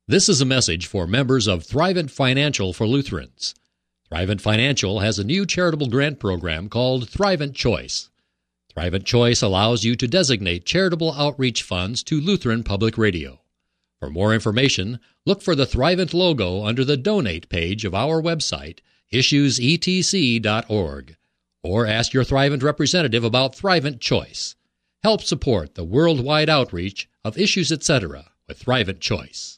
This is a message for members of Thrivent Financial for Lutherans. Thrivent Financial has a new charitable grant program called Thrivent Choice. Thrivent Choice allows you to designate charitable outreach funds to Lutheran Public Radio. For more information, look for the Thrivent logo under the Donate page of our website, issuesetc.org, or ask your Thrivent representative about Thrivent Choice. Help support the worldwide outreach of Issues Etc. with Thrivent Choice.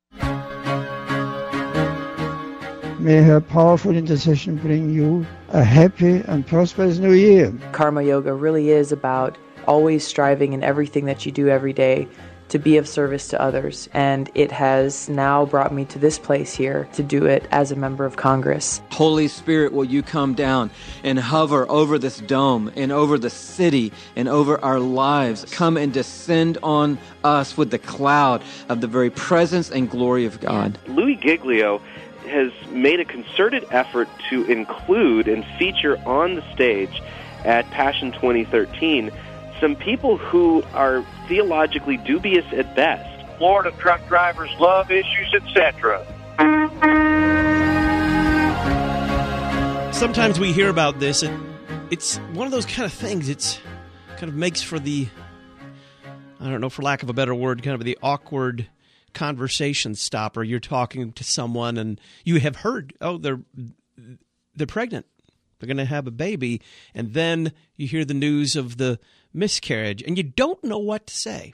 May her powerful intercession bring you a happy and prosperous new year. Karma Yoga really is about always striving in everything that you do every day to be of service to others. And it has now brought me to this place here to do it as a member of Congress. Holy Spirit, will you come down and hover over this dome and over the city and over our lives? Come and descend on us with the cloud of the very presence and glory of God. Louis Giglio has made a concerted effort to include and feature on the stage at Passion 2013 some people who are theologically dubious at best. Florida truck drivers love Issues Etc. Sometimes we hear about this, and it's one of those kind of things. It's kind of makes for the, I don't know, for lack of a better word, kind of the awkward conversation stopper. You're talking to someone and you have heard, oh, they're pregnant. They're going to have a baby. And then you hear the news of the miscarriage and you don't know what to say.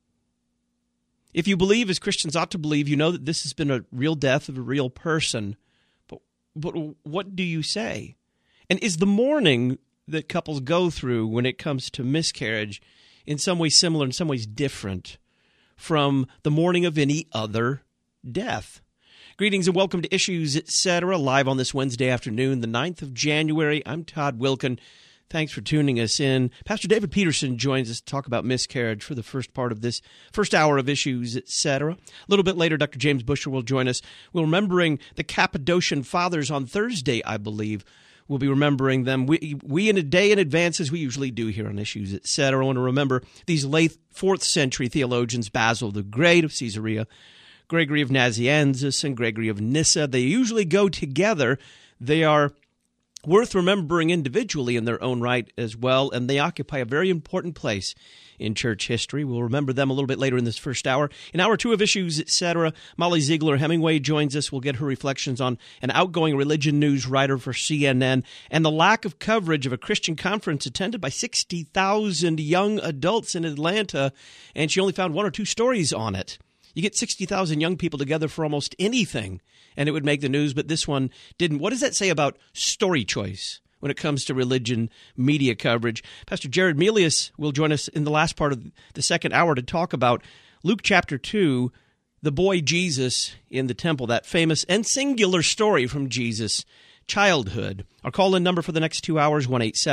If you believe, as Christians ought to believe, you know that this has been a real death of a real person. But what do you say? And is the mourning that couples go through when it comes to miscarriage in some ways similar, in some ways different from the mourning of any other death? Greetings and welcome to Issues Etc. live on this Wednesday afternoon, the 9th of January. I'm Todd Wilkin. Thanks for tuning us in. Pastor David Peterson joins us to talk about miscarriage for the first part of this first hour of Issues Etc. A little bit later, Dr. James Busher will join us. We're remembering the Cappadocian Fathers on Thursday, I believe. We'll be remembering them. We in a day in advance, as we usually do here on Issues Etc. I want to remember these late 4th century theologians, Basil the Great of Caesarea, Gregory of Nazianzus, and Gregory of Nyssa. They usually go together. They are worth remembering individually in their own right as well, and they occupy a very important place in church history. We'll remember them a little bit later in this first hour. In hour 2 of Issues Etc., Molly Ziegler Hemingway joins us. We'll get her reflections on an outgoing religion news writer for CNN and the lack of coverage of a Christian conference attended by 60,000 young adults in Atlanta, and she only found 1 or 2 stories on it. You get 60,000 young people together for almost anything, and it would make the news, but this one didn't. What does that say about story choice when it comes to religion media coverage? Pastor Jared Melius will join us in the last part of the second hour to talk about Luke chapter 2, the boy Jesus in the temple, that famous and singular story from Jesus' childhood. Our call-in number for the next 2 hours,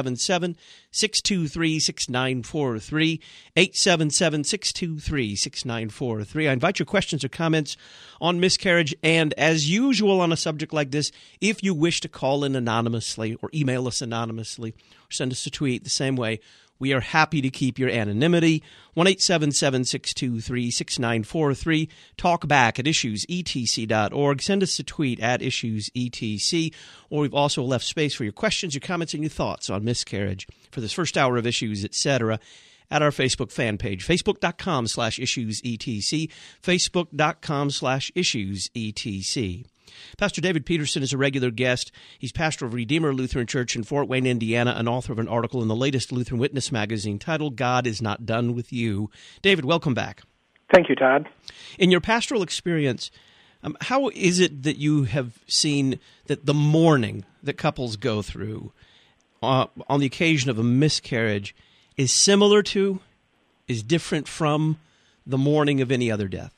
1-877-623-6943, 877-623-6943. I invite your questions or comments on miscarriage, and as usual on a subject like this, if you wish to call in anonymously or email us anonymously or send us a tweet the same way, we are happy to keep your anonymity. 1-877-623-6943. Talk back at issuesetc.org. Send us a tweet at issuesetc. Or we've also left space for your questions, your comments, and your thoughts on miscarriage for this first hour of Issues, Etc. at our Facebook fan page, facebook.com/issuesetc, facebook.com/issuesetc. Pastor David Peterson is a regular guest. He's pastor of Redeemer Lutheran Church in Fort Wayne, Indiana, and author of an article in the latest Lutheran Witness magazine titled, God is Not Done With You. David, welcome back. Thank you, Todd. In your pastoral experience, how is it that you have seen that the mourning that couples go through on the occasion of a miscarriage is similar to, is different from the mourning of any other death?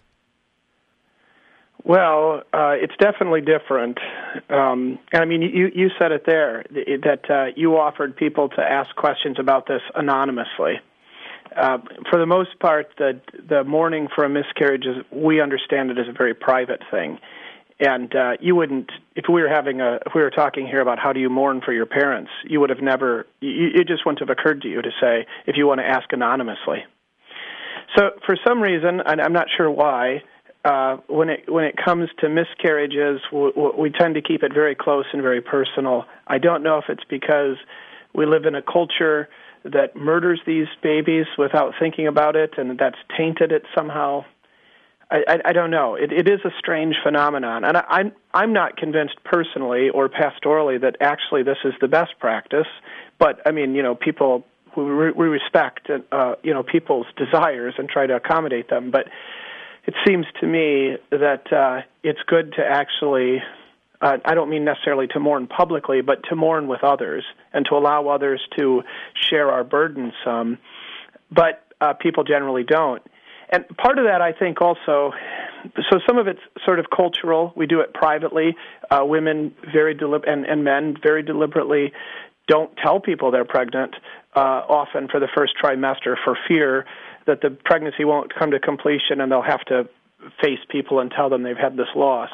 Well, it's definitely different. And I mean, you said it there, that you offered people to ask questions about this anonymously. For the most part, the mourning for a miscarriage, we understand it as a very private thing. And you wouldn't, if we were talking here about how do you mourn for your parents, you would have never, it just wouldn't have occurred to you to say, if you want to ask anonymously. So for some reason, and I'm not sure why, when it comes to miscarriages, we tend to keep it very close and very personal. I don't know if it's because we live in a culture that murders these babies without thinking about it, and that's tainted it somehow. I don't know. It is a strange phenomenon, and I'm not convinced personally or pastorally that actually this is the best practice. But I mean, people we respect people's desires and try to accommodate them. But it seems to me that it's good to actually. I don't mean necessarily to mourn publicly, but to mourn with others and to allow others to share our burden some. But people generally don't. And part of that, I think, also, so some of it's sort of cultural. We do it privately. Women and men very deliberately don't tell people they're pregnant, often for the first trimester, for fear that the pregnancy won't come to completion and they'll have to face people and tell them they've had this loss.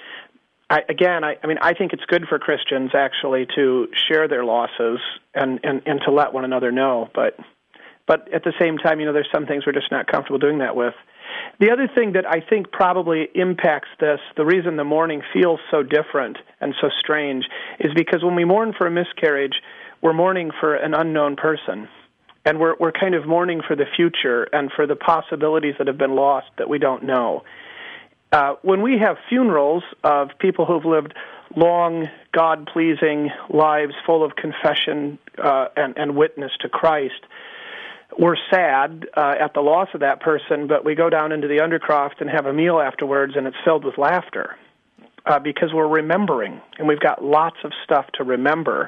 I think it's good for Christians, actually, to share their losses and to let one another know, But at the same time, there's some things we're just not comfortable doing that with. The other thing that I think probably impacts this, the reason the mourning feels so different and so strange, is because when we mourn for a miscarriage, we're mourning for an unknown person. And we're kind of mourning for the future and for the possibilities that have been lost that we don't know. When we have funerals of people who've lived long, God-pleasing lives full of confession and witness to Christ, we're sad at the loss of that person, but we go down into the Undercroft and have a meal afterwards, and it's filled with laughter because we're remembering, and we've got lots of stuff to remember.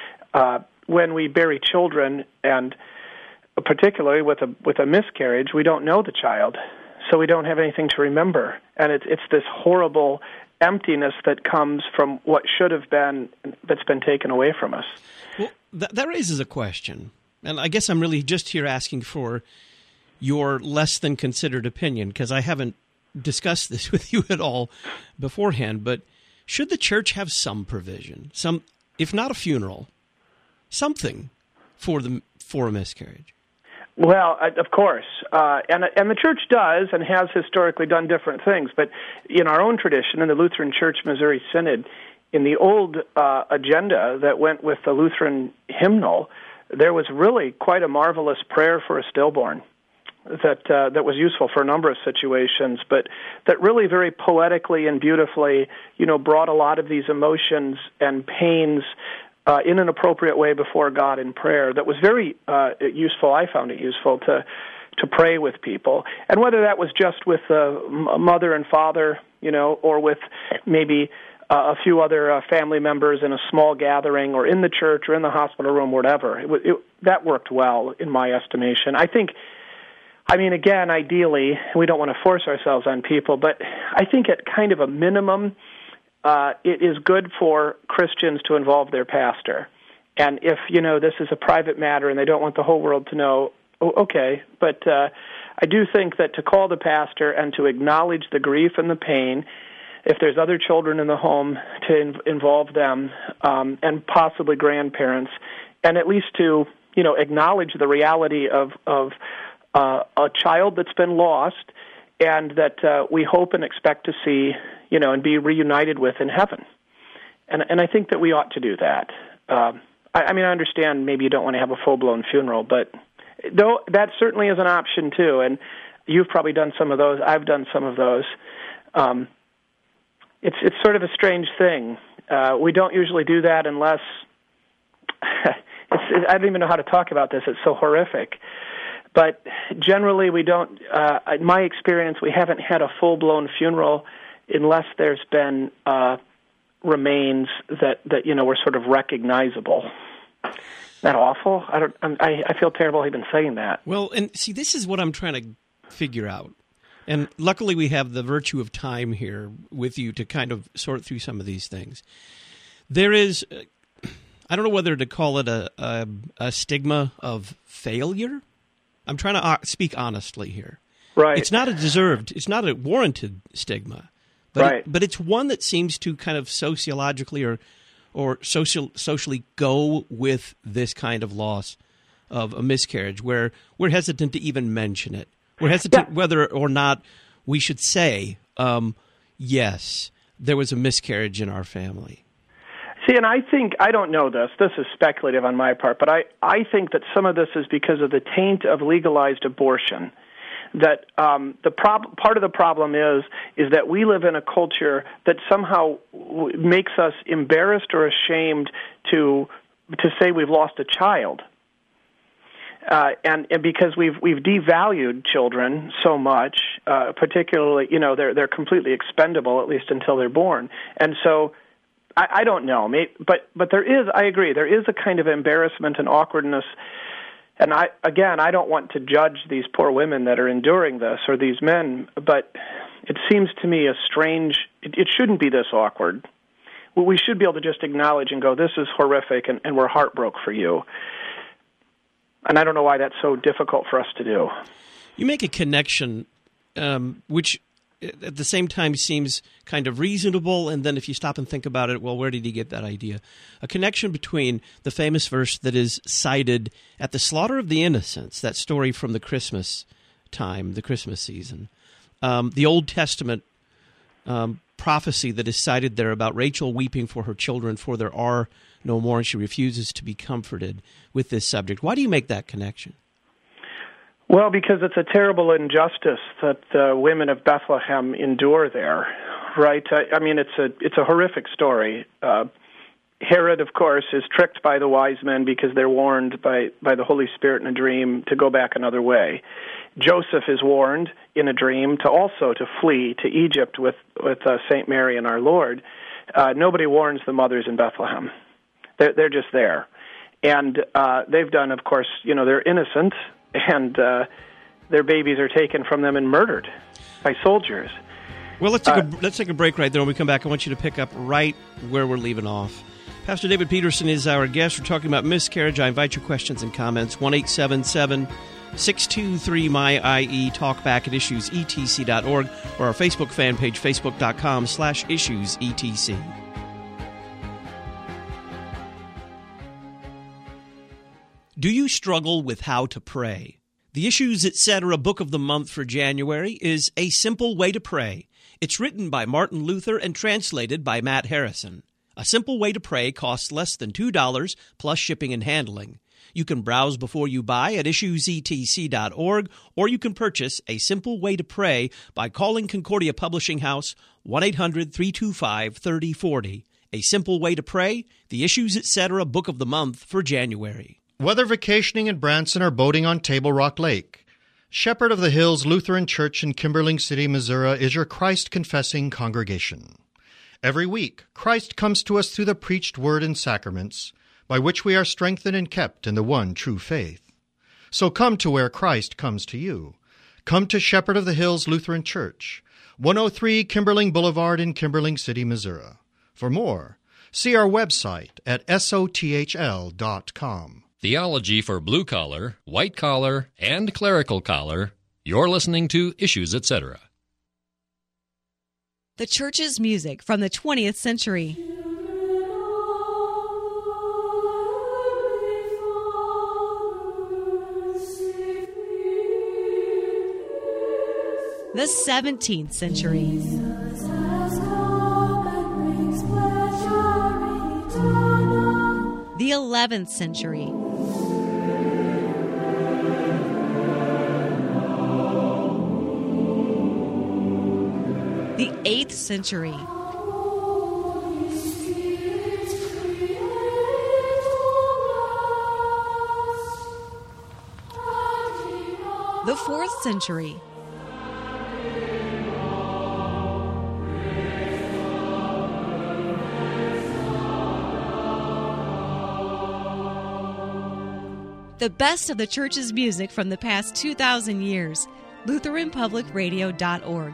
When we bury children, and particularly with a miscarriage, we don't know the child, so we don't have anything to remember, and it's this horrible emptiness that comes from what should have been that's been taken away from us. Well, that raises a question. And I guess I'm really just here asking for your less than considered opinion, because I haven't discussed this with you at all beforehand. But should the church have some provision, if not a funeral, something for a miscarriage? Well, of course, and the church does and has historically done different things. But in our own tradition, in the Lutheran Church Missouri Synod, in the old agenda that went with the Lutheran hymnal, there was really quite a marvelous prayer for a stillborn that was useful for a number of situations, but that really very poetically and beautifully, brought a lot of these emotions and pains in an appropriate way before God in prayer. That was very useful. I found it useful to pray with people, and whether that was just with mother and father, or with maybe a few other family members in a small gathering, or in the church, or in the hospital room, whatever. That worked well, in my estimation. Again, ideally, we don't want to force ourselves on people, but I think at kind of a minimum, it is good for Christians to involve their pastor. And if, this is a private matter and they don't want the whole world to know, okay. But I do think that to call the pastor and to acknowledge the grief and the pain, if there's other children in the home, to involve them, and possibly grandparents, and at least to, acknowledge the reality of a child that's been lost, and that we hope and expect to see, and be reunited with in heaven. And I think that we ought to do that. I understand maybe you don't want to have a full-blown funeral, but though that certainly is an option too, and you've probably done some of those. I've done some of those. It's sort of a strange thing. We don't usually do that unless I don't even know how to talk about this. It's so horrific. But generally, we don't. In my experience, we haven't had a full-blown funeral unless there's been remains that were sort of recognizable. Isn't that awful? I feel terrible even saying that. Well, and see, this is what I'm trying to figure out. And luckily we have the virtue of time here with you to kind of sort through some of these things. There is, I don't know whether to call it a stigma of failure. I'm trying to speak honestly here. Right. It's not a warranted stigma. But right. But it's one that seems to kind of sociologically or socially go with this kind of loss of a miscarriage, where we're hesitant to even mention it. We're hesitant whether or not we should say, yes, there was a miscarriage in our family? See, and I don't know this. This is speculative on my part, but I think that some of this is because of the taint of legalized abortion. That part of the problem is that we live in a culture that somehow makes us embarrassed or ashamed to say we've lost a child. And because we've devalued children so much, particularly, they're completely expendable, at least until they're born. And so I don't know, but I agree, there is a kind of embarrassment and awkwardness. And I don't want to judge these poor women that are enduring this or these men, but it seems to me it shouldn't be this awkward. We should be able to just acknowledge and go, this is horrific, and we're heartbroken for you. And I don't know why that's so difficult for us to do. You make a connection, which at the same time seems kind of reasonable, and then if you stop and think about it, well, where did he get that idea? A connection between the famous verse that is cited at the slaughter of the innocents, that story from the Christmas time, the Christmas season, the Old Testament prophecy that is cited there about Rachel weeping for her children, for there are no more, and she refuses to be comforted with this subject. Why do you make that connection? Well, because it's a terrible injustice that the women of Bethlehem endure there, right? I mean, it's a horrific story. Herod, of course, is tricked by the wise men because they're warned by the Holy Spirit in a dream to go back another way. Joseph is warned in a dream to flee to Egypt with St. Mary and our Lord. Nobody warns the mothers in Bethlehem. They're just there. And they've done, of course, they're innocent, and their babies are taken from them and murdered by soldiers. Well, let's take a break right there. When we come back, I want you to pick up right where we're leaving off. Pastor David Peterson is our guest. We're talking about miscarriage. I invite your questions and comments. 1-877-623-MY-IE. Talk back at issuesetc.org or our Facebook fan page, facebook.com/issuesetc. Do you struggle with how to pray? The Issues Etc. Book of the Month for January is A Simple Way to Pray. It's written by Martin Luther and translated by Matt Harrison. A Simple Way to Pray costs less than $2 plus shipping and handling. You can browse before you buy at issuesetc.org, or you can purchase A Simple Way to Pray by calling Concordia Publishing House 1-800-325-3040. A Simple Way to Pray, the Issues Etc. Book of the Month for January. Whether vacationing in Branson or boating on Table Rock Lake, Shepherd of the Hills Lutheran Church in Kimberling City, Missouri is your Christ-confessing congregation. Every week, Christ comes to us through the preached word and sacraments, by which we are strengthened and kept in the one true faith. So come to where Christ comes to you. Come to Shepherd of the Hills Lutheran Church, 103 Kimberling Boulevard in Kimberling City, Missouri. For more, see our website at sothl.com. Theology for blue collar, white collar, and clerical collar. You're listening to Issues Etc. The church's music from the 20th century. The 17th century. The 11th century. The 8th century. The 4th century. The best of the church's music from the past 2,000 years. LutheranPublicRadio.org.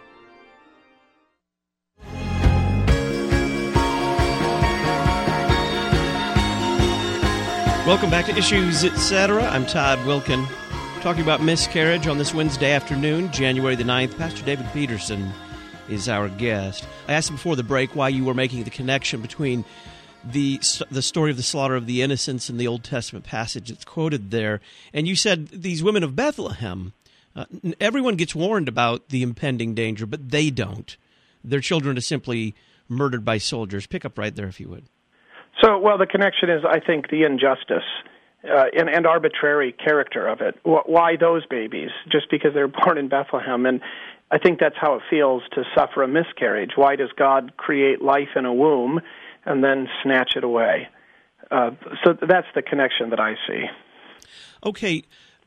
Welcome back to Issues Etc. I'm Todd Wilkin, talking about miscarriage on this Wednesday afternoon, January the 9th. Pastor David Peterson is our guest. I asked him before the break why you were making the connection between the story of the slaughter of the innocents in the Old Testament passage that's quoted there. And you said these women of Bethlehem Everyone gets warned about the impending danger, but they don't. Their children are simply murdered by soldiers. Pick up right there, if you would. So, well, the connection is, I think, the injustice and arbitrary character of it. Why those babies? Just because they're born in Bethlehem. And I think that's how it feels to suffer a miscarriage. Why does God create life in a womb and then snatch it away? So that's the connection that I see. Okay.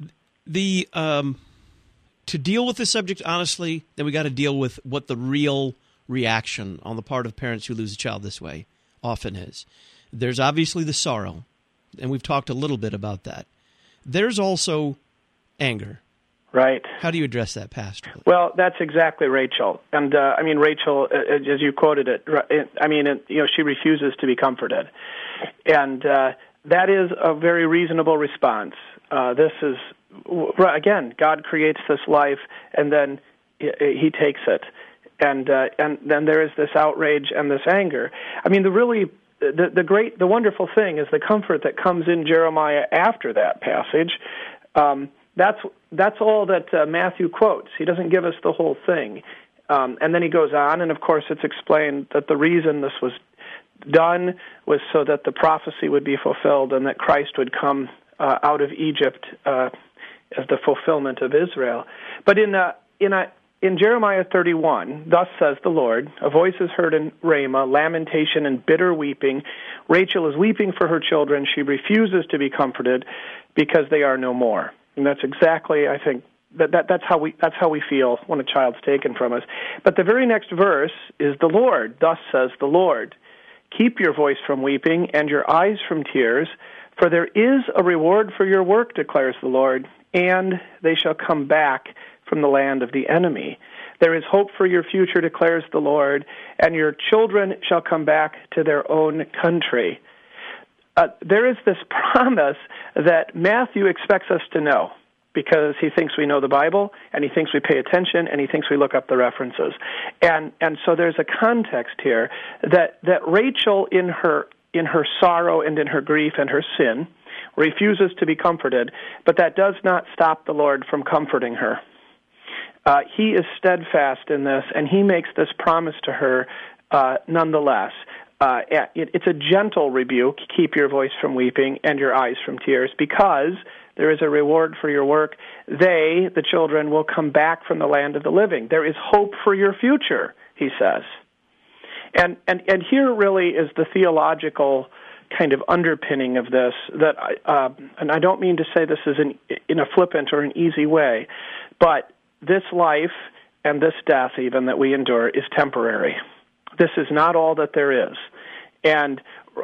To deal with this subject honestly, then we got to deal with what the real reaction on the part of parents who lose a child this way often is. There's obviously the sorrow, and we've talked a little bit about that. There's also anger. Right. How do you address that, Pastor? Well, that's exactly Rachel. And, Rachel, as you quoted it, she refuses to be comforted. And that is a very reasonable response. This is, again, God creates this life, and then he takes it. And then there is this outrage and this anger. I mean, the wonderful thing is the comfort that comes in Jeremiah after that passage. That's all that Matthew quotes. He doesn't give us the whole thing. And then he goes on, and of course it's explained that the reason this was done was so that the prophecy would be fulfilled and that Christ would come out of Egypt as the fulfillment of Israel. But in Jeremiah 31, thus says the Lord, a voice is heard in Ramah, lamentation and bitter weeping. Rachel is weeping for her children. She refuses to be comforted because they are no more. And that's exactly, I think, that's how we feel when a child's taken from us. But the very next verse is the Lord, thus says the Lord, keep your voice from weeping and your eyes from tears, for there is a reward for your work, declares the Lord, and they shall come back from the land of the enemy. There is hope for your future, declares the Lord, and your children shall come back to their own country. There is this promise that Matthew expects us to know because he thinks we know the Bible, and he thinks we pay attention, and he thinks we look up the references. And so there's a context here that Rachel, in her sorrow and in her grief and her sin, refuses to be comforted, but that does not stop the Lord from comforting her. He is steadfast in this, and he makes this promise to her nonetheless. It's a gentle rebuke, keep your voice from weeping and your eyes from tears, because there is a reward for your work. They, the children, will come back from the land of the living. There is hope for your future, he says. And here really is the theological kind of underpinning of this, that and I don't mean to say this is in a flippant or an easy way, but this life and this death even that we endure is temporary. This is not all that there is. And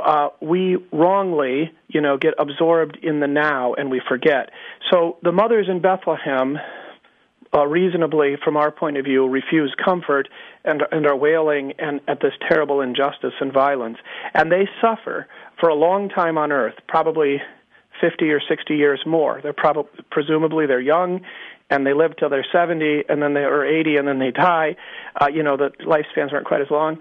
we wrongly, get absorbed in the now and we forget. So the mothers in Bethlehem, reasonably, from our point of view, refuse comfort and are wailing at this terrible injustice and violence. And they suffer for a long time on earth, probably 50 or 60 years more. Presumably they're young, and they live till they're 70, and then they are 80, and then they die. The lifespans aren't quite as long.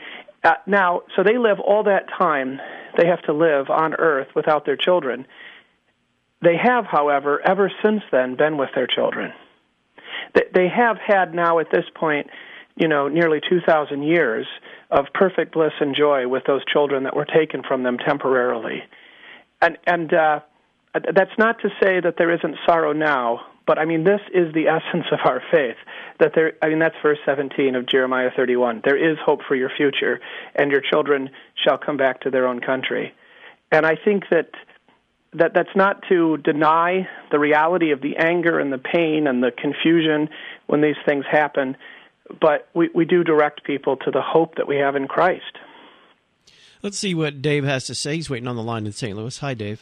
So they live all that time. They have to live on earth without their children. They have, however, ever since then been with their children. They have had now at this point, nearly 2,000 years of perfect bliss and joy with those children that were taken from them temporarily. And that's not to say that there isn't sorrow now, but this is the essence of our faith. That's verse 17 of Jeremiah 31. There is hope for your future, and your children shall come back to their own country. And I think that's not to deny the reality of the anger and the pain and the confusion when these things happen, but we do direct people to the hope that we have in Christ. Let's see what Dave has to say. He's waiting on the line in St. Louis. Hi, Dave.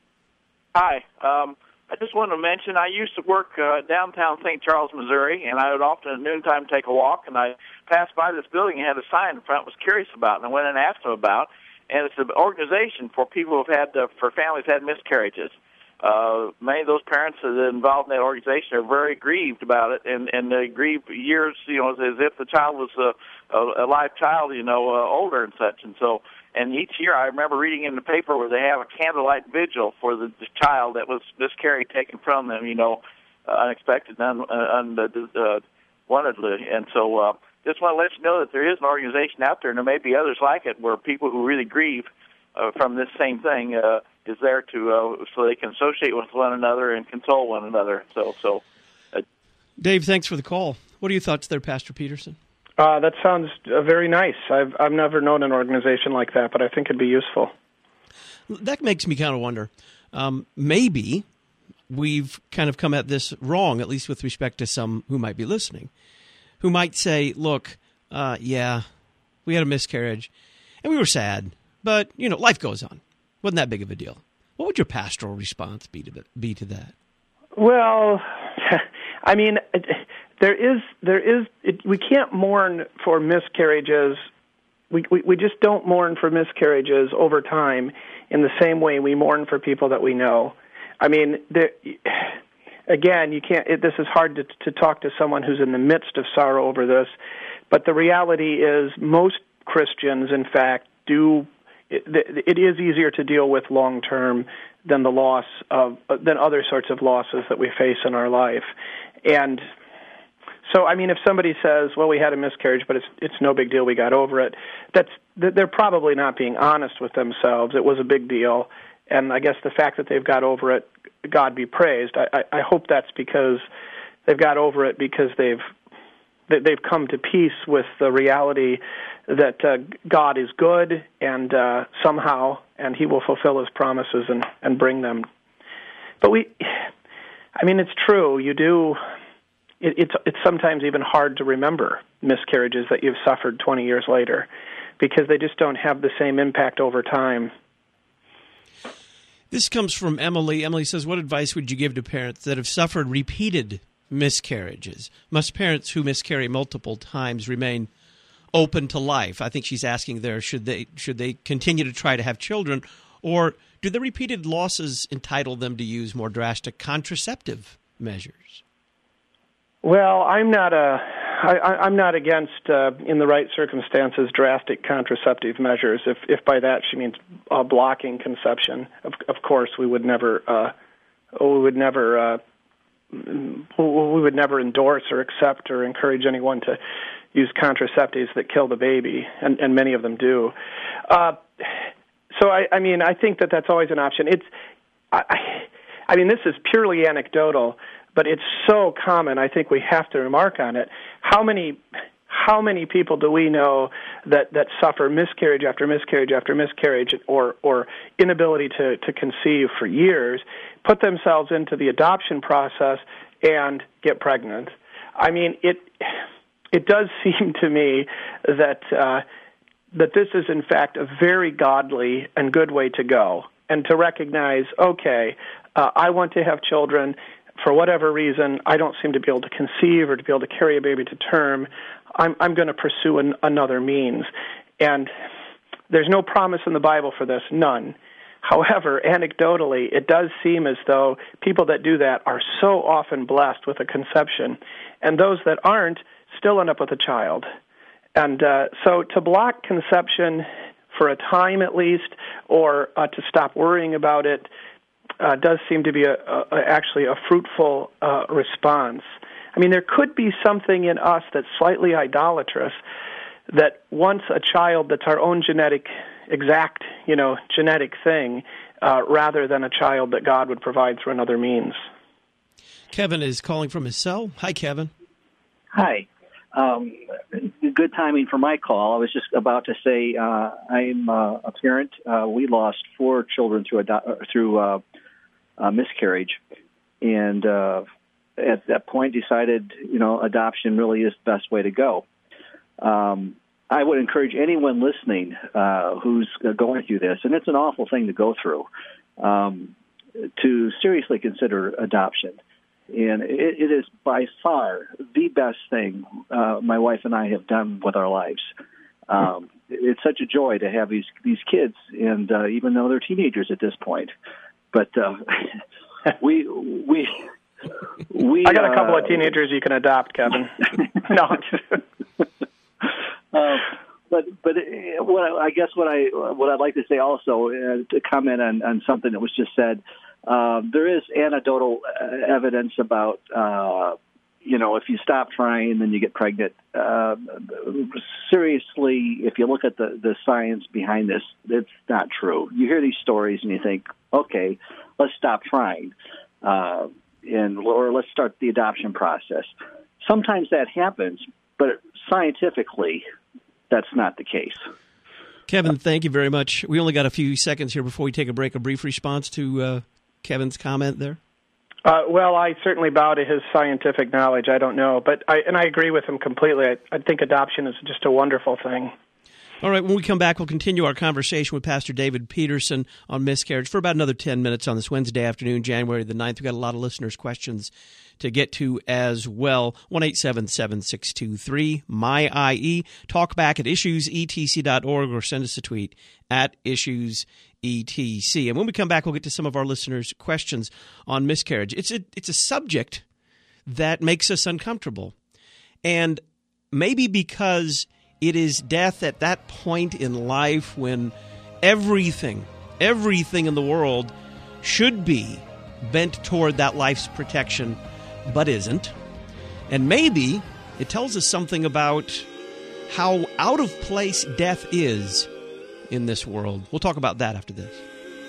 Hi. I just wanted to mention I used to work downtown St. Charles, Missouri, and I would often at noontime take a walk, and I passed by this building and had a sign in front I was curious about, and I went and asked them about, and it's an organization for people who've had, for families who had miscarriages. Many of those parents that are involved in that organization are very grieved about it, and they grieve years, as if the child was a live child, older and such, and each year I remember reading in the paper where they have a candlelight vigil for the child that was miscarried, taken from them, unexpected, unwantedly. And so just want to let you know that there is an organization out there, and there may be others like it, where people who really grieve from this same thing is there to so they can associate with one another and console one another. So, Dave, thanks for the call. What are your thoughts there, Pastor Peterson? That sounds very nice. I've never known an organization like that, but I think it'd be useful. That makes me kind of wonder. Maybe we've kind of come at this wrong, at least with respect to some who might be listening, who might say, look, yeah, we had a miscarriage, and we were sad, but, life goes on. Wasn't that big of a deal. What would your pastoral response be to that? Well, I mean, we can't mourn for miscarriages. We just don't mourn for miscarriages over time in the same way we mourn for people that we know. I mean, again, you can't. This is hard to talk to someone who's in the midst of sorrow over this, but the reality is most Christians, in fact, do. It is easier to deal with long term than than other sorts of losses that we face in our life, and so I mean, if somebody says, "Well, we had a miscarriage, but it's no big deal, we got over it," they're probably not being honest with themselves. It was a big deal, and I guess the fact that they've got over it, God be praised. I hope that's because they've got over it because they've come to peace with the reality that God is good and somehow, and He will fulfill His promises and bring them. But it's true. You do. It's sometimes even hard to remember miscarriages that you've suffered 20 years later because they just don't have the same impact over time. This comes from Emily. Emily says, what advice would you give to parents that have suffered repeated miscarriages? Must parents who miscarry multiple times remain open to life? I think she's asking there, should they continue to try to have children, or do the repeated losses entitle them to use more drastic contraceptive measures? Well, I'm not against in the right circumstances drastic contraceptive measures. If by that she means blocking conception, of course we would never endorse or accept or encourage anyone to use contraceptives that kill the baby, and many of them do. So I think that's always an option. This is purely anecdotal, but it's so common. I think we have to remark on it. How many people do we know that suffer miscarriage after miscarriage after miscarriage, or inability to conceive for years, put themselves into the adoption process and get pregnant? I mean, it does seem to me that this is in fact a very godly and good way to go, and to recognize, okay, I want to have children. For whatever reason, I don't seem to be able to conceive or to be able to carry a baby to term. I'm going to pursue another means. And there's no promise in the Bible for this, none. However, anecdotally, it does seem as though people that do that are so often blessed with a conception, and those that aren't still end up with a child. And so to block conception for a time at least, or to stop worrying about it, does seem to be actually a fruitful response. I mean, there could be something in us that's slightly idolatrous, that wants a child that's our own genetic thing, rather than a child that God would provide through another means. Kevin is calling from his cell. Hi, Kevin. Hi. Good timing for my call. I was just about to say I'm a parent. We lost 4 children through miscarriage, and at that point decided, adoption really is the best way to go. I would encourage anyone listening who's going through this, and it's an awful thing to go through, to seriously consider adoption. And it is by far the best thing my wife and I have done with our lives. It's such a joy to have these kids, and even though they're teenagers at this point, but we I got a couple of teenagers you can adopt, Kevin. No. But what I'd like to say also, to comment on something that was just said, There is anecdotal evidence about, if you stop trying, then you get pregnant. Seriously, if you look at the science behind this, it's not true. You hear these stories and you think, okay, let's stop trying, or let's start the adoption process. Sometimes that happens, but scientifically, that's not the case. Kevin, thank you very much. We only got a few seconds here before we take a break. A brief response to Kevin's comment there? Well, I certainly bow to his scientific knowledge. I don't know, but I agree with him completely. I think adoption is just a wonderful thing. All right, when we come back, we'll continue our conversation with Pastor David Peterson on miscarriage for about another 10 minutes on this Wednesday afternoon, January the 9th. We've got a lot of listeners' questions to get to as well. 1-877-623-MY-IE. Talk back at issuesetc.org or send us a tweet at issuesetc. And when we come back, we'll get to some of our listeners' questions on miscarriage. It's a subject that makes us uncomfortable. And maybe because it is death at that point in life when everything in the world should be bent toward that life's protection, but isn't. And maybe it tells us something about how out of place death is in this world. We'll talk about that after this.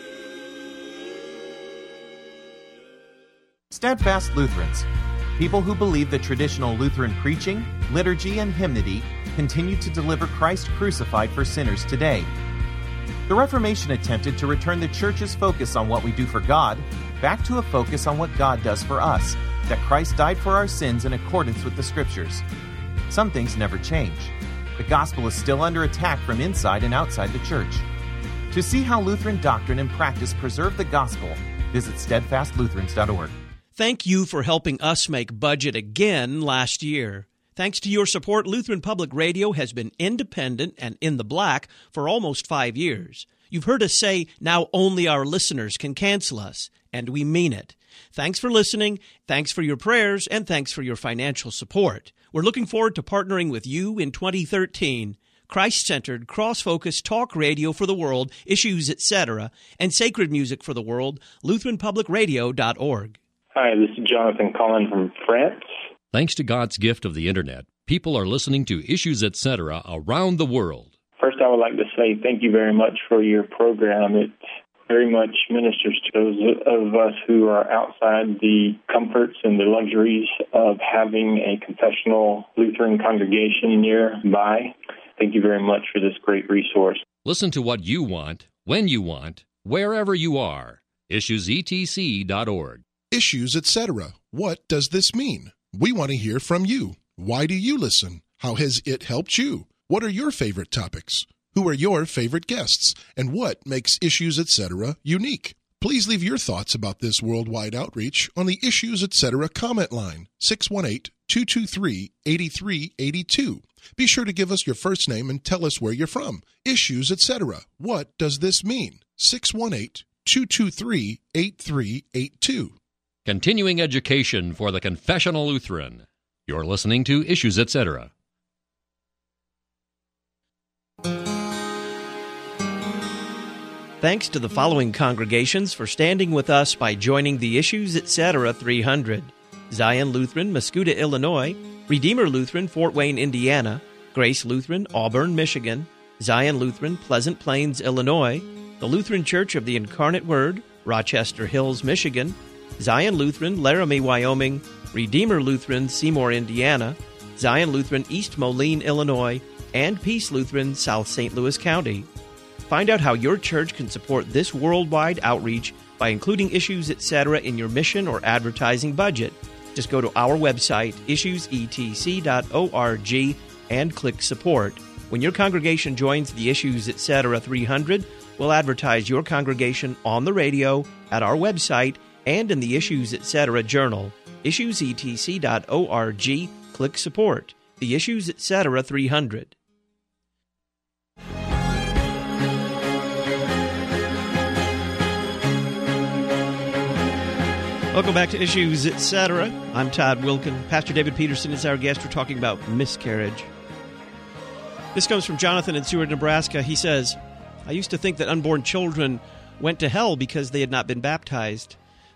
Steadfast Lutherans, people who believe that traditional Lutheran preaching, liturgy, and hymnody continue to deliver Christ crucified for sinners today. The Reformation attempted to return the Church's focus on what we do for God back to a focus on what God does for us, that Christ died for our sins in accordance with the Scriptures. Some things never change. The gospel is still under attack from inside and outside the Church. To see how Lutheran doctrine and practice preserve the gospel, visit steadfastlutherans.org. Thank you for helping us make budget again last year. Thanks to your support, Lutheran Public Radio has been independent and in the black for almost 5 years. You've heard us say now only our listeners can cancel us, and we mean it. Thanks for listening, thanks for your prayers, and thanks for your financial support. We're looking forward to partnering with you in 2013. Christ-centered, cross-focused talk radio for the world, issues, etc., and sacred music for the world, LutheranPublicRadio.org. Hi, this is Jonathan calling from France. Thanks to God's gift of the Internet, people are listening to Issues, etc. around the world. First, I would like to say thank you very much for your program. It very much ministers to those of us who are outside the comforts and the luxuries of having a confessional Lutheran congregation nearby. Thank you very much for this great resource. Listen to what you want, when you want, wherever you are. IssuesETC.org. Issues, etc. What does this mean? We want to hear from you. Why do you listen? How has it helped you? What are your favorite topics? Who are your favorite guests? And what makes Issues, etc. unique? Please leave your thoughts about this worldwide outreach on the Issues, etc. comment line, 618-223-8382. Be sure to give us your first name and tell us where you're from. Issues, etc. What does this mean? 618-223-8382. Continuing education for the Confessional Lutheran. You're listening to Issues, etc. Thanks to the following congregations for standing with us by joining the Issues, etc. 300. Zion Lutheran, Muscuda, Illinois. Redeemer Lutheran, Fort Wayne, Indiana. Grace Lutheran, Auburn, Michigan. Zion Lutheran, Pleasant Plains, Illinois. The Lutheran Church of the Incarnate Word, Rochester Hills, Michigan. Zion Lutheran, Laramie, Wyoming. Redeemer Lutheran, Seymour, Indiana. Zion Lutheran, East Moline, Illinois. And Peace Lutheran, South St. Louis County. Find out how your church can support this worldwide outreach by including Issues, etc. in your mission or advertising budget. Just go to our website, issuesetc.org, and click Support. When your congregation joins the Issues, etc. 300, we'll advertise your congregation on the radio, at our website, and in the Issues, etc. journal. issuesetc.org, click Support. The Issues, etc. 300. Welcome back to Issues, etc. I'm Todd Wilkin. Pastor David Peterson is our guest. We're talking about miscarriage. This comes from Jonathan in Seward, Nebraska. He says, I used to think that unborn children went to hell because they had not been baptized.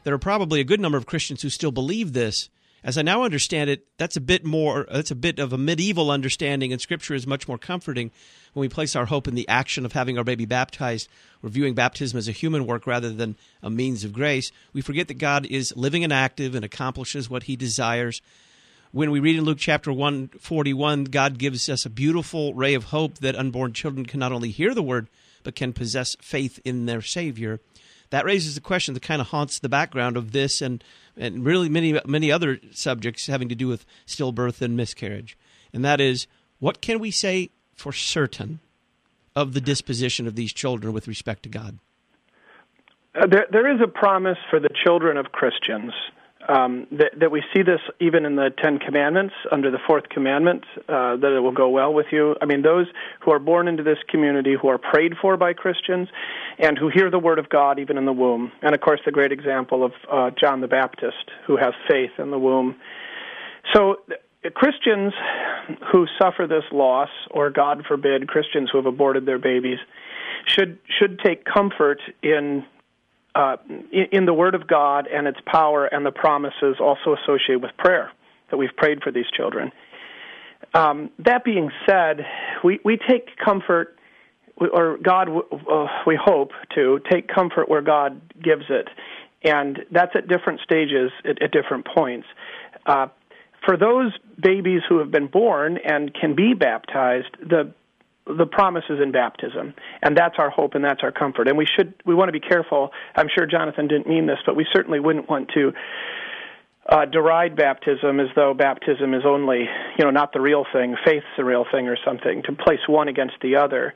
there are probably a good number of Christians who still believe this. As I now understand it, that's a bit of a medieval understanding, and Scripture is much more comforting when we place our hope in the action of having our baby baptized. We're viewing baptism as a human work rather than a means of grace. We forget that God is living and active and accomplishes what he desires. When we read in Luke chapter 141, God gives us a beautiful ray of hope that unborn children can not only hear the word, but can possess faith in their Savior. That raises a question that kind of haunts the background of this and really many other subjects having to do with stillbirth and miscarriage. And that is, what can we say for certain of the disposition of these children with respect to God? There is a promise for the children of Christians. That we see this even in the Ten Commandments, under the fourth commandment, that it will go well with you. I mean, those who are born into this community, who are prayed for by Christians, and who hear the word of God even in the womb. And, of course, the great example of John the Baptist, who has faith in the womb. So Christians who suffer this loss, or, God forbid, Christians who have aborted their babies, should take comfort in the Word of God and its power and the promises also associated with prayer, that we've prayed for these children. That being said, we take comfort, or God, we hope to take comfort where God gives it, and that's at different stages, at different points. For those babies who have been born and can be baptized, the promise is in baptism, and that's our hope and that's our comfort. And we want to be careful. I'm sure Jonathan didn't mean this, but we certainly wouldn't want to deride baptism as though baptism is only, not the real thing, faith's the real thing or something, to place one against the other.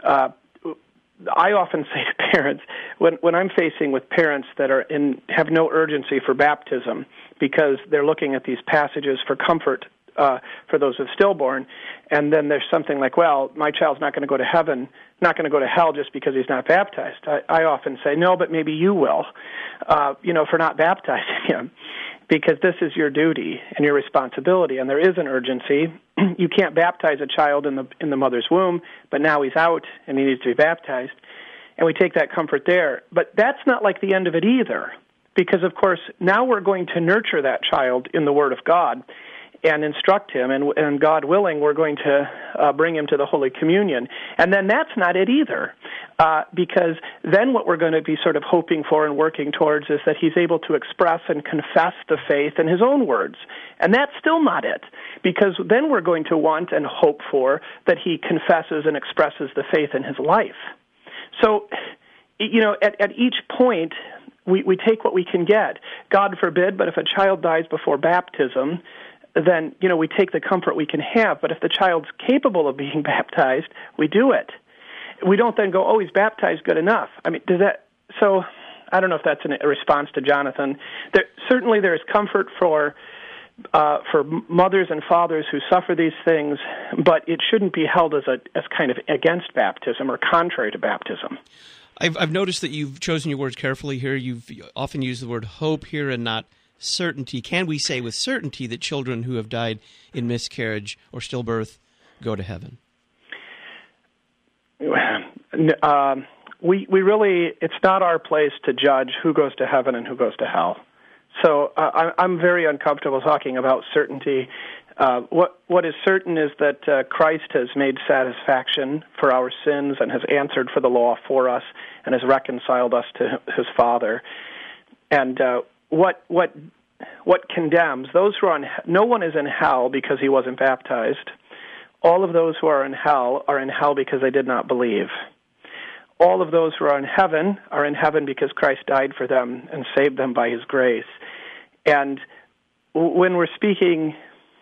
I often say to parents, when I'm facing with parents that have no urgency for baptism because they're looking at these passages for comfort for those who have stillborn, and then there's something like, well, my child's not going to go to heaven, not going to go to hell just because he's not baptized. I often say, no, but maybe you will, for not baptizing him, because this is your duty and your responsibility, and there is an urgency. You can't baptize a child in the mother's womb, but now he's out and he needs to be baptized, and we take that comfort there. But that's not like the end of it either, because, of course, now we're going to nurture that child in the Word of God and instruct him, and God willing, we're going to bring him to the Holy Communion. And then that's not it either, because then what we're going to be sort of hoping for and working towards is that he's able to express and confess the faith in his own words. And that's still not it, because then we're going to want and hope for that he confesses and expresses the faith in his life. So, at each point, we take what we can get. God forbid, but if a child dies before baptism, then, we take the comfort we can have. But if the child's capable of being baptized, we do it. We don't then go, oh, he's baptized, good enough. I mean, so I don't know if that's a response to Jonathan. Certainly there is comfort for mothers and fathers who suffer these things, but it shouldn't be held as kind of against baptism or contrary to baptism. I've noticed that you've chosen your words carefully here. You've often used the word hope here and not certainty. Can we say with certainty that children who have died in miscarriage or stillbirth go to heaven? We really, it's not our place to judge who goes to heaven and who goes to hell. So I'm very uncomfortable talking about certainty. What is certain is that Christ has made satisfaction for our sins and has answered for the law for us and has reconciled us to his Father. And what condemns those who are no one is in hell because he wasn't baptized. All of those who are in hell because they did not believe. All of those who are in heaven because Christ died for them and saved them by his grace. And when we're speaking,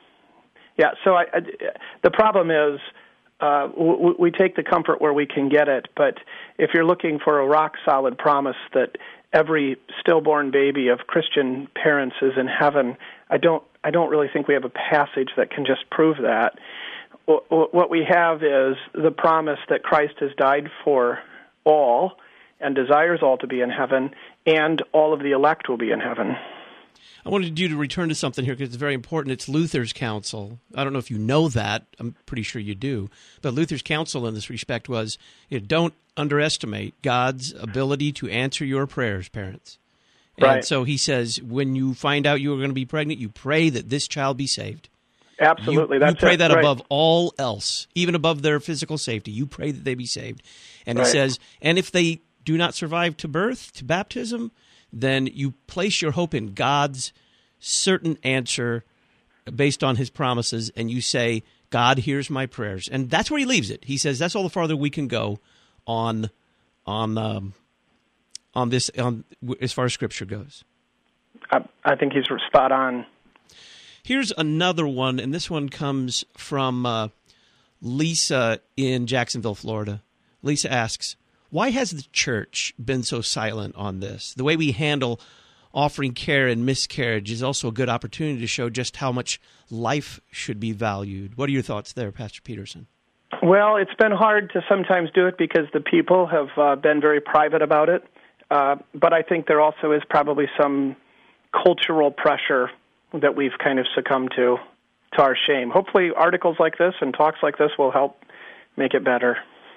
the problem is we take the comfort where we can get it, but if you're looking for a rock-solid promise that every stillborn baby of Christian parents is in heaven, I don't really think we have a passage that can just prove that. What we have is the promise that Christ has died for all and desires all to be in heaven, and all of the elect will be in heaven. I wanted you to return to something here because it's very important. It's Luther's counsel. I don't know if you know that. I'm pretty sure you do. But Luther's counsel in this respect was, don't underestimate God's ability to answer your prayers, parents. And so he says, when you find out you are going to be pregnant, you pray that this child be saved. Absolutely. You pray that above all else, even above their physical safety. You pray that they be saved. And he says, and if they do not survive to birth, to baptism, then you place your hope in God's certain answer based on his promises, and you say, God hears my prayers. And that's where he leaves it. He says that's all the farther we can go on this as far as Scripture goes. I think he's spot on. Here's another one, and this one comes from Lisa in Jacksonville, Florida. Lisa asks, why has the church been so silent on this? The way we handle offering care in miscarriage is also a good opportunity to show just how much life should be valued. What are your thoughts there, Pastor Peterson? Well, it's been hard to sometimes do it because the people have been very private about it. But I think there also is probably some cultural pressure that we've kind of succumbed to our shame. Hopefully articles like this and talks like this will help make it better.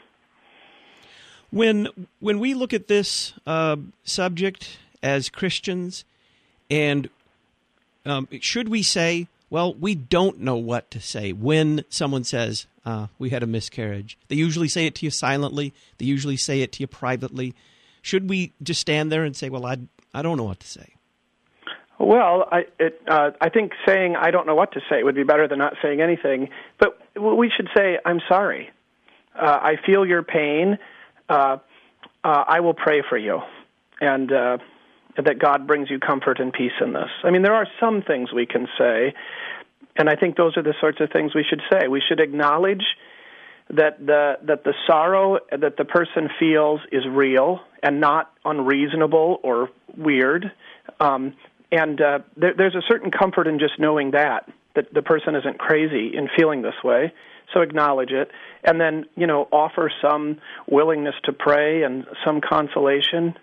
When we look at this subject as Christians, and should we say, well, we don't know what to say when someone says, we had a miscarriage? They usually say it to you silently. They usually say it to you privately. Should we just stand there and say, well, I don't know what to say? Well, I think saying I don't know what to say would be better than not saying anything. But we should say, I'm sorry. I feel your pain. I will pray for you. And that God brings you comfort and peace in this. I mean, there are some things we can say, and I think those are the sorts of things we should say. We should acknowledge that the sorrow that the person feels is real and not unreasonable or weird. There's a certain comfort in just knowing that the person isn't crazy in feeling this way. So acknowledge it, and then offer some willingness to pray and some consolation.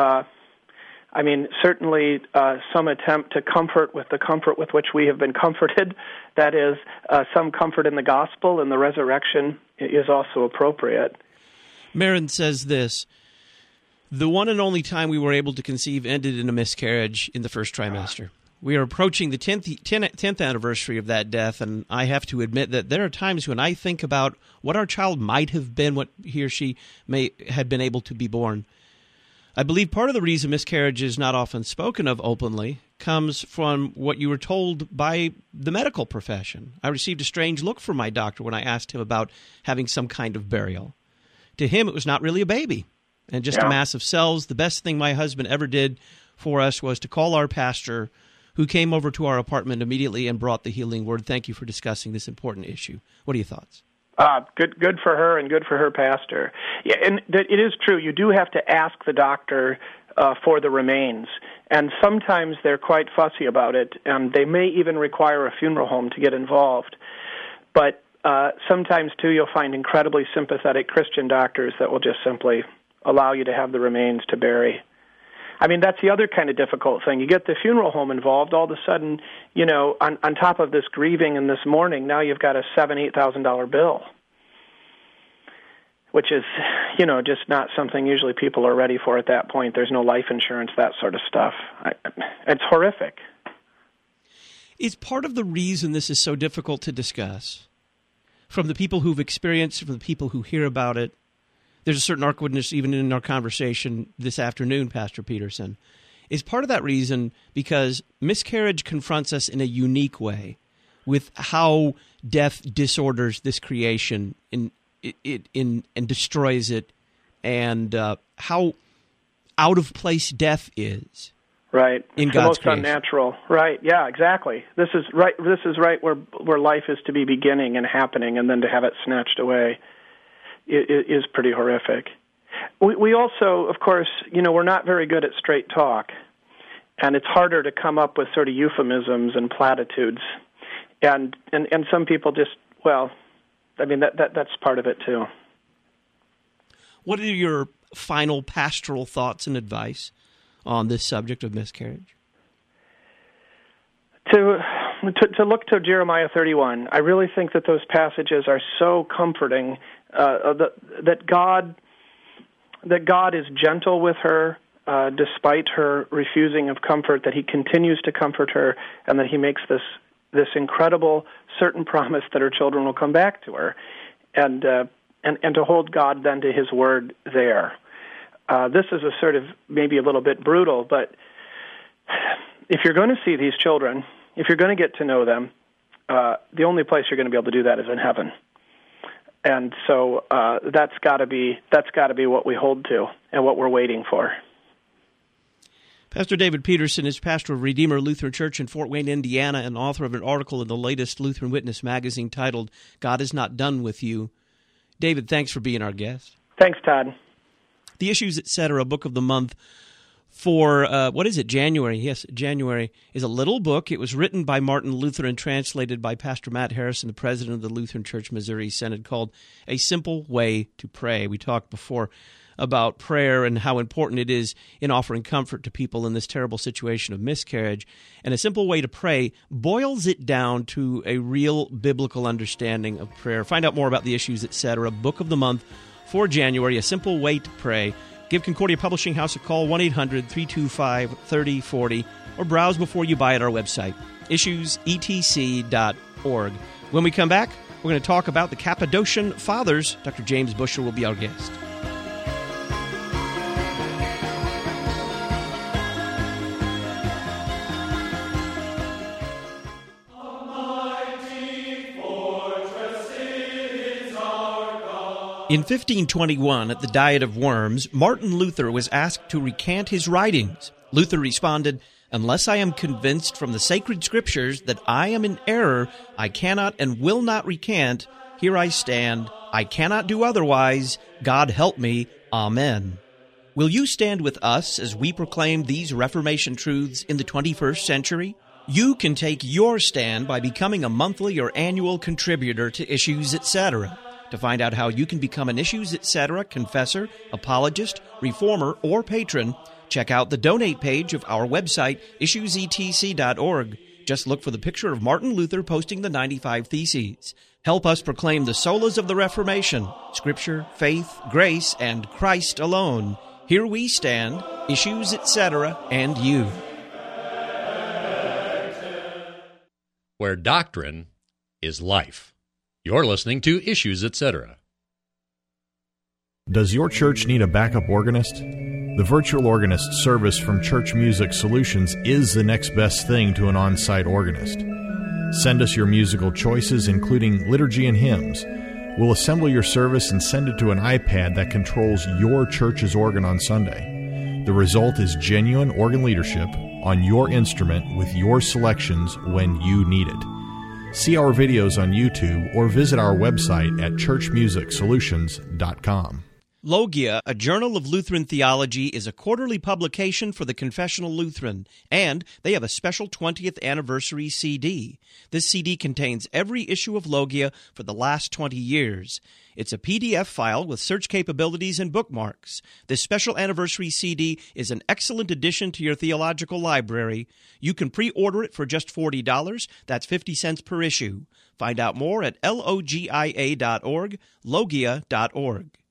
Certainly some attempt to comfort with the comfort with which we have been comforted. That is, some comfort in the gospel and the resurrection is also appropriate. Marin says this: the one and only time we were able to conceive ended in a miscarriage in the first trimester. We are approaching the 10th anniversary of that death, and I have to admit that there are times when I think about what our child might have been, what he or she may have been able to be born. I believe part of the reason miscarriage is not often spoken of openly comes from what you were told by the medical profession. I received a strange look from my doctor when I asked him about having some kind of burial. To him, it was not really a baby and just a mass of cells. The best thing my husband ever did for us was to call our pastor, who came over to our apartment immediately and brought the healing word. Thank you for discussing this important issue. What are your thoughts? Good for her and good for her pastor. Yeah, and it is true. You do have to ask the doctor for the remains, and sometimes they're quite fussy about it, and they may even require a funeral home to get involved. But sometimes, too, you'll find incredibly sympathetic Christian doctors that will just simply allow you to have the remains to bury. I mean, that's the other kind of difficult thing. You get the funeral home involved, all of a sudden, on top of this grieving and this mourning, now you've got a $7,000-8,000 bill, which is, just not something usually people are ready for at that point. There's no life insurance, that sort of stuff. It's horrific. Is part of the reason this is so difficult to discuss, from the people who've experienced it, from the people who hear about it? There's a certain awkwardness even in our conversation this afternoon, Pastor Peterson. Is part of that reason because miscarriage confronts us in a unique way with how death disorders this creation and destroys it, and how out of place death is. Right. In it's God's the most creation. Unnatural. Right. Yeah, exactly. This is right where life is to be beginning and happening, and then to have it snatched away is pretty horrific. We also, of course, we're not very good at straight talk, and it's harder to come up with sort of euphemisms and platitudes, and some people just, that's part of it too. What are your final pastoral thoughts and advice on this subject of miscarriage? To look to Jeremiah 31, I really think that those passages are so comforting. That God is gentle with her, despite her refusing of comfort, that he continues to comfort her, and that he makes this incredible certain promise that her children will come back to her, and to hold God then to his word there. This is a sort of maybe a little bit brutal, but if you're going to see these children, if you're going to get to know them, the only place you're going to be able to do that is in heaven. And so that's got to be what we hold to and what we're waiting for. Pastor David Peterson is pastor of Redeemer Lutheran Church in Fort Wayne, Indiana, and author of an article in the latest Lutheran Witness magazine titled, God is Not Done With You. David, thanks for being our guest. Thanks, Todd. The Issues, Etc., Book of the Month for, January? Yes, January is a little book. It was written by Martin Luther and translated by Pastor Matt Harrison, the president of the Lutheran Church Missouri Synod, called A Simple Way to Pray. We talked before about prayer and how important it is in offering comfort to people in this terrible situation of miscarriage. And A Simple Way to Pray boils it down to a real biblical understanding of prayer. Find out more about the Issues, Etc., Book of the Month for January, A Simple Way to Pray. Give Concordia Publishing House a call, 1-800-325-3040, or browse before you buy at our website, issuesetc.org. When we come back, we're going to talk about the Cappadocian Fathers. Dr. James Busher will be our guest. In 1521, at the Diet of Worms, Martin Luther was asked to recant his writings. Luther responded, "Unless I am convinced from the sacred scriptures that I am in error, I cannot and will not recant. Here I stand. I cannot do otherwise. God help me. Amen." Will you stand with us as we proclaim these Reformation truths in the 21st century? You can take your stand by becoming a monthly or annual contributor to Issues, Etc. To find out how you can become an Issues, Etc. confessor, apologist, reformer, or patron, check out the donate page of our website, issuesetc.org. Just look for the picture of Martin Luther posting the 95 Theses. Help us proclaim the solas of the Reformation, Scripture, faith, grace, and Christ alone. Here we stand, Issues, Etc., and you. Where doctrine is life. You're listening to Issues, Etc. Does your church need a backup organist? The virtual organist service from Church Music Solutions is the next best thing to an on-site organist. Send us your musical choices, including liturgy and hymns. We'll assemble your service and send it to an iPad that controls your church's organ on Sunday. The result is genuine organ leadership on your instrument with your selections when you need it. See our videos on YouTube or visit our website at churchmusicsolutions.com. Logia, a journal of Lutheran theology, is a quarterly publication for the Confessional Lutheran, and they have a special 20th anniversary CD. This CD contains every issue of Logia for the last 20 years. It's a PDF file with search capabilities and bookmarks. This special anniversary CD is an excellent addition to your theological library. You can pre-order it for just $40. That's 50 cents per issue. Find out more at logia.org, logia.org.